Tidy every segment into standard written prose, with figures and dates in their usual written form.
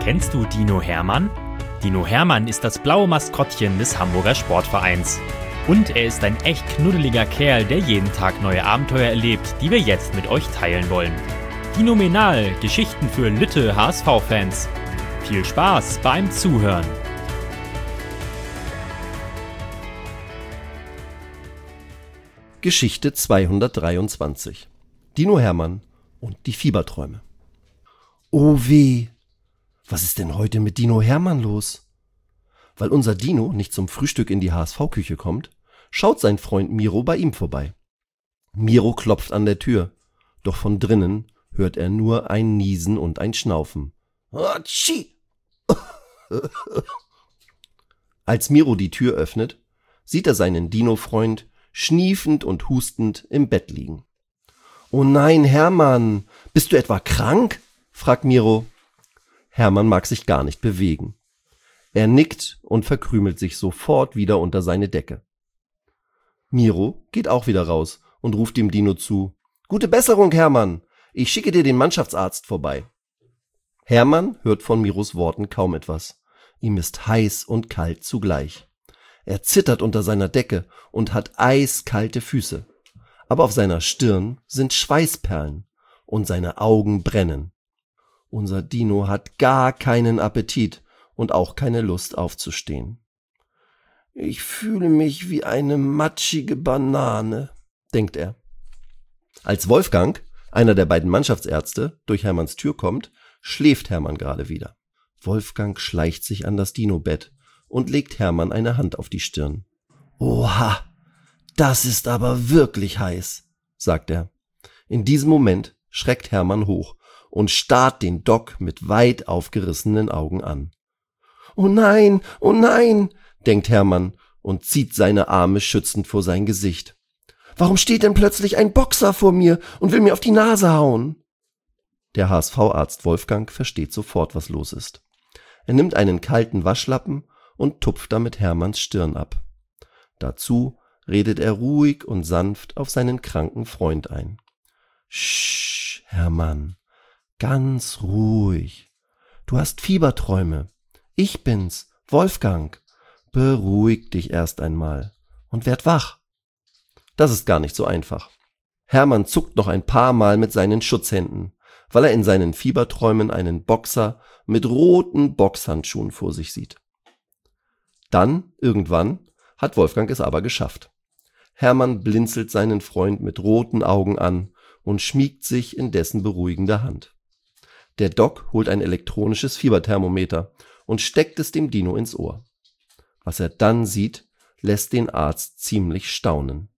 Kennst du Dino Hermann? Dino Hermann ist das blaue Maskottchen des Hamburger Sportvereins. Und er ist ein echt knuddeliger Kerl, der jeden Tag neue Abenteuer erlebt, die wir jetzt mit euch teilen wollen. Dinomenal, Geschichten für Lütte HSV-Fans. Viel Spaß beim Zuhören. Geschichte 223. Dino Hermann und die Fieberträume. Oh weh, was ist denn heute mit Dino Hermann los? Weil unser Dino nicht zum Frühstück in die HSV-Küche kommt, schaut sein Freund Miro bei ihm vorbei. Miro klopft an der Tür, doch von drinnen hört er nur ein Niesen und ein Schnaufen. Atschi! Als Miro die Tür öffnet, sieht er seinen Dino-Freund schniefend und hustend im Bett liegen. »Oh nein, Hermann, bist du etwa krank?« fragt Miro. Hermann mag sich gar nicht bewegen. Er nickt und verkrümelt sich sofort wieder unter seine Decke. Miro geht auch wieder raus und ruft dem Dino zu. »Gute Besserung, Hermann! Ich schicke dir den Mannschaftsarzt vorbei.« Hermann hört von Miros Worten kaum etwas. Ihm ist heiß und kalt zugleich. Er zittert unter seiner Decke und hat eiskalte Füße. Aber auf seiner Stirn sind Schweißperlen und seine Augen brennen. Unser Dino hat gar keinen Appetit und auch keine Lust aufzustehen. »Ich fühle mich wie eine matschige Banane«, denkt er. Als Wolfgang, einer der beiden Mannschaftsärzte, durch Hermanns Tür kommt, schläft Hermann gerade wieder. Wolfgang schleicht sich an das Dino-Bett und legt Hermann eine Hand auf die Stirn. »Oha, das ist aber wirklich heiß«, sagt er. In diesem Moment schreckt Hermann hoch und starrt den Doc mit weit aufgerissenen Augen an. »Oh nein, denkt Hermann und zieht seine Arme schützend vor sein Gesicht. »Warum steht denn plötzlich ein Boxer vor mir und will mir auf die Nase hauen?« Der HSV-Arzt Wolfgang versteht sofort, was los ist. Er nimmt einen kalten Waschlappen und tupft damit Hermanns Stirn ab. Dazu redet er ruhig und sanft auf seinen kranken Freund ein. »Sch, Hermann, ganz ruhig. Du hast Fieberträume. Ich bin's, Wolfgang. Beruhig dich erst einmal und werd wach.« Das ist gar nicht so einfach. Hermann zuckt noch ein paar Mal mit seinen Schutzhänden, weil er in seinen Fieberträumen einen Boxer mit roten Boxhandschuhen vor sich sieht. Dann, irgendwann, hat Wolfgang es aber geschafft. Hermann blinzelt seinen Freund mit roten Augen an und schmiegt sich in dessen beruhigende Hand. Der Doc holt ein elektronisches Fieberthermometer und steckt es dem Dino ins Ohr. Was er dann sieht, lässt den Arzt ziemlich staunen.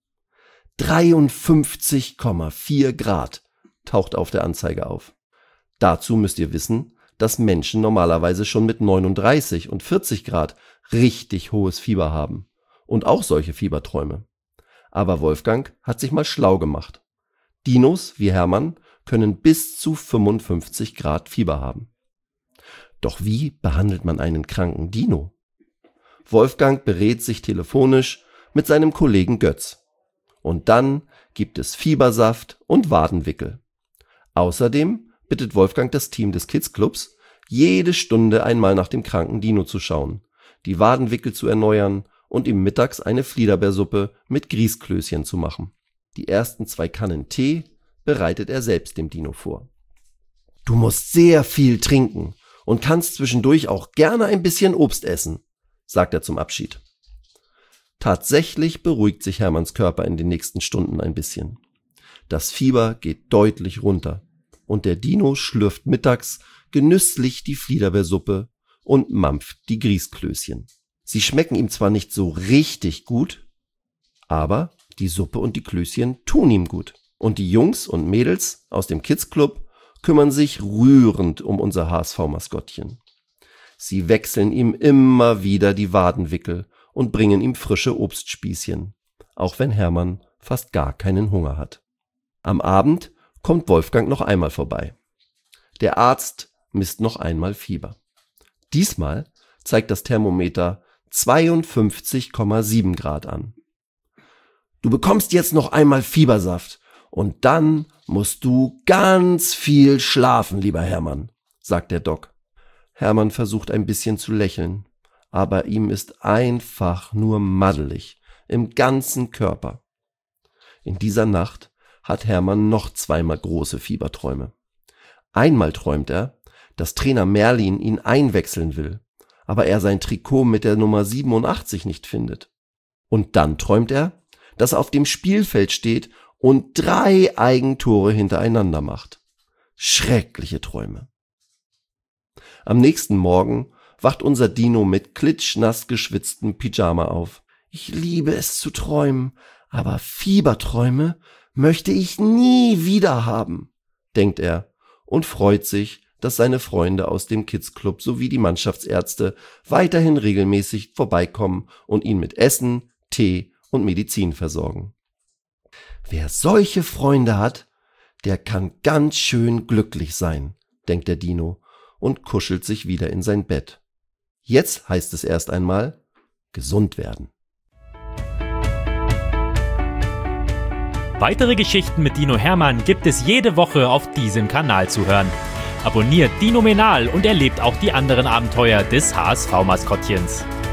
53,4 Grad taucht auf der Anzeige auf. Dazu müsst ihr wissen, dass Menschen normalerweise schon mit 39 und 40 Grad richtig hohes Fieber haben und auch solche Fieberträume. Aber Wolfgang hat sich mal schlau gemacht. Dinos wie Hermann können bis zu 55 Grad Fieber haben. Doch wie behandelt man einen kranken Dino? Wolfgang berät sich telefonisch mit seinem Kollegen Götz. Und dann gibt es Fiebersaft und Wadenwickel. Außerdem bittet Wolfgang das Team des Kids-Clubs, jede Stunde einmal nach dem kranken Dino zu schauen, die Wadenwickel zu erneuern und ihm mittags eine Fliederbeersuppe mit Grießklößchen zu machen. Die ersten 2 Kannen Tee bereitet er selbst dem Dino vor. »Du musst sehr viel trinken und kannst zwischendurch auch gerne ein bisschen Obst essen«, sagt er zum Abschied. Tatsächlich beruhigt sich Hermanns Körper in den nächsten Stunden ein bisschen. Das Fieber geht deutlich runter und der Dino schlürft mittags genüsslich die Fliederbeersuppe und mampft die Grießklößchen. Sie schmecken ihm zwar nicht so richtig gut, aber die Suppe und die Klößchen tun ihm gut. Und die Jungs und Mädels aus dem Kids Club kümmern sich rührend um unser HSV-Maskottchen. Sie wechseln ihm immer wieder die Wadenwickel und bringen ihm frische Obstspießchen, auch wenn Hermann fast gar keinen Hunger hat. Am Abend kommt Wolfgang noch einmal vorbei. Der Arzt misst noch einmal Fieber. Diesmal zeigt das Thermometer 52,7 Grad an. »Du bekommst jetzt noch einmal Fiebersaft und dann musst du ganz viel schlafen, lieber Hermann«, sagt der Doc. Hermann versucht ein bisschen zu lächeln, aber ihm ist einfach nur maddelig im ganzen Körper. In dieser Nacht hat Hermann noch zweimal große Fieberträume. Einmal träumt er, dass Trainer Merlin ihn einwechseln will, aber er sein Trikot mit der Nummer 87 nicht findet. Und dann träumt er, dass er auf dem Spielfeld steht und 3 Eigentore hintereinander macht. Schreckliche Träume. Am nächsten Morgen wacht unser Dino mit klitschnass geschwitztem Pyjama auf. Ich liebe es zu träumen, aber Fieberträume möchte ich nie wieder haben, denkt er und freut sich, dass seine Freunde aus dem Kids-Club sowie die Mannschaftsärzte weiterhin regelmäßig vorbeikommen und ihn mit Essen, Tee und Medizin versorgen. Wer solche Freunde hat, der kann ganz schön glücklich sein, denkt der Dino und kuschelt sich wieder in sein Bett. Jetzt heißt es erst einmal gesund werden. Weitere Geschichten mit Dino Hermann gibt es jede Woche auf diesem Kanal zu hören. Abonniert Dinomenal und erlebt auch die anderen Abenteuer des HSV-Maskottchens.